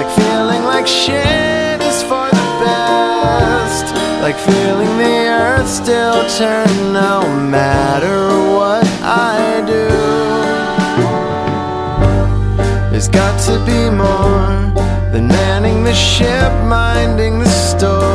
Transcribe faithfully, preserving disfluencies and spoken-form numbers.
like feeling like shit is for the best, like feeling the earth still turn no matter what I do. There's got to be more than manning the ship, minding the store.